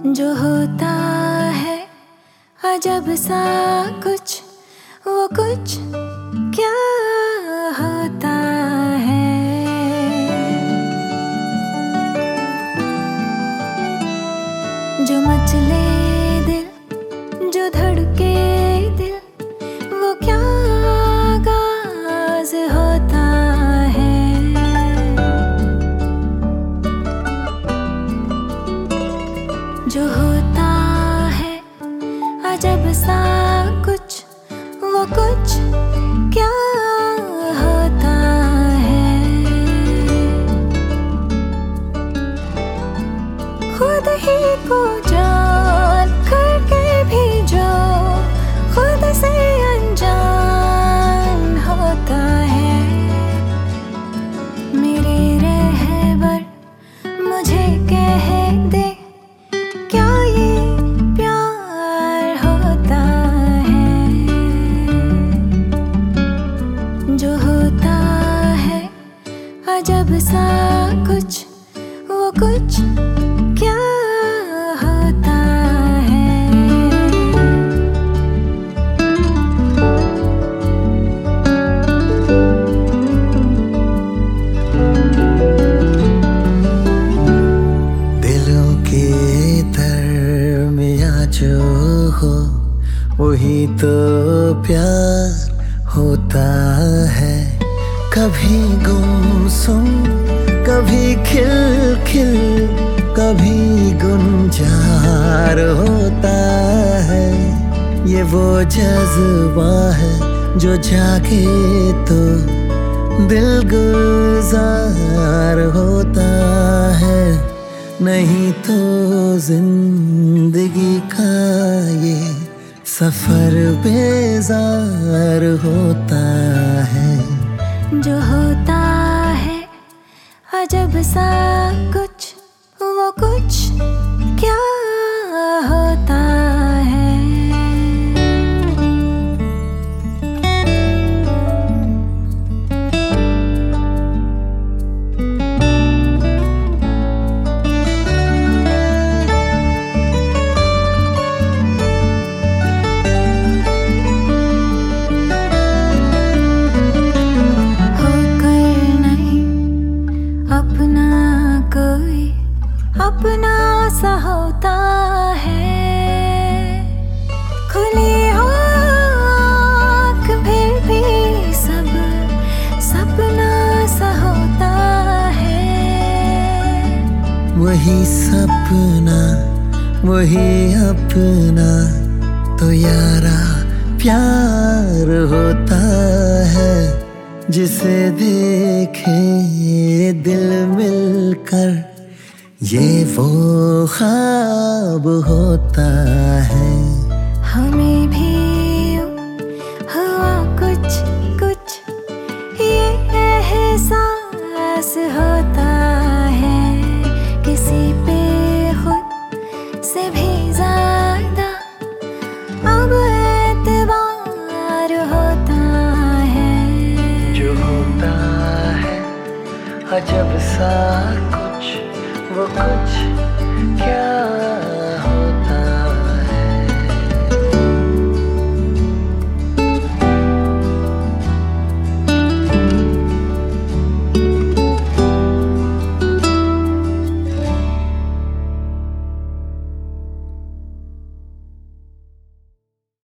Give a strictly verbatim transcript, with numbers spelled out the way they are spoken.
जो होता है अजब सा कुछ, वो कुछ क्या होता है। जो मचले दिल, जो धड़के दिल, वो क्या आगाज होता है। जो होता है अजब सा कुछ, वो कुछ क्या होता है। खुद ही को जान करके भी जो खुद से अनजान होता है। मेरे रहबर मुझे कह दे, क्या ये प्यार होता है। जो होता है अजब सा कुछ, वो कुछ क्या होता है। दिलों के दरमियाँ जो हो, वही तो प्यार होता है। कभी गुमसुम, कभी खिल खिल, कभी गुंजार होता है। ये वो जज्बा है जो जागे तो दिल गुलजार होता है। नहीं तो जिंदगी का ये सफर बेजार होता है। जो होता है अजब सा कुछ, वो कुछ क्या होता है। अपना सा होता है। खुली हो आँख फिर भी सब सपना सा होता है। वही सपना, वही अपना तो यारा प्यार होता है। जिसे देखे दिल मिलकर ये वो ख्वाब होता है। हमें भी हुआ कुछ कुछ ये एहसास होता है। किसी पे खुद से भी ज्यादा अब एतबार होता है। जो होता है अजब सा कुछ, वो कुछ क्या